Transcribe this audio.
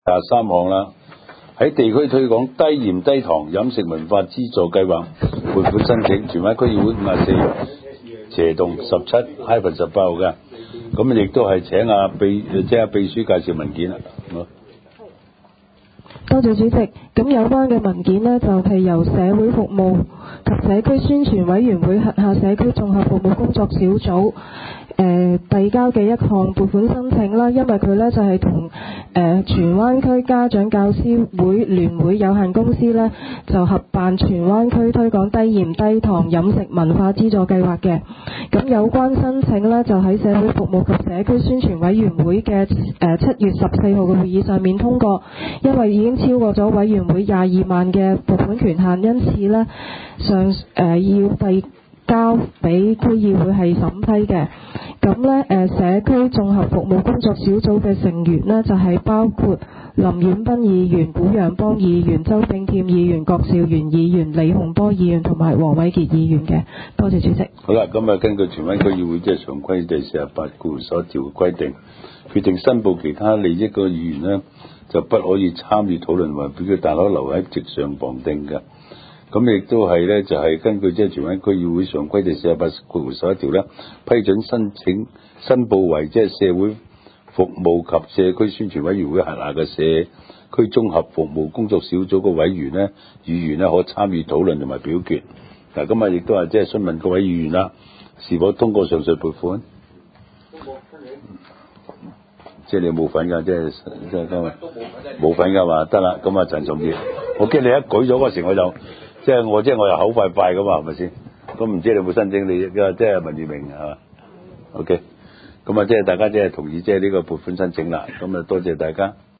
3項啦，喺地區推廣低鹽低糖飲食文化資助計劃撥款申請，荃灣區議會54/17-18號嘅，咁亦都係請秘書介紹文件啦。 多謝主席。咁有關嘅文件呢，就係由社會服務及社區宣傳委員會轄下社區綜合服務工作小組遞交嘅一項撥款申請啦。因為佢呢就係同荃灣區家長教師會聯會有限公司呢就合辦荃灣區推廣低鹽低糖飲食文化資助計劃嘅。咁有關申請呢，就喺社會服務及社區宣傳委員會嘅7月14號嘅會議上面通過，因為已經超過咗委員會22萬嘅撥款權限，因此呢要遞交俾區議會係審批嘅。咁呢社區綜合服務工作小組嘅成員呢，就係包括林婉斌議員、古陽邦議員、周炳添議員、郭兆元議員、李洪波議員同埋黃偉傑議員嘅。多謝主席。 好啦，咁根據荃灣區議會常規第48條嘅規定，決定申報其他利益嘅議員呢，就不可以參與討論或表決，但可留喺席上旁聽嘅。咁亦都係呢，就係根據荃灣區議會常規第48條呢，批准申報為社會服務及社區宣傳委員會轄下嘅社區綜合服務工作小組嘅委員呢，議員呢可參與討論同埋表決。嗱，今日亦都係詢問各位議員啦，是否通過上述撥款？即係你冇份㗎，即係今日冇份㗎嘛？得啦，咁陳松業，我驚你一舉咗嗰時我就我又口快㗎嘛，係咪先？咁唔知你有冇申請你文裕明係嘛 ？OK，咁大家同意呢個撥款申請啦，咁多謝大家。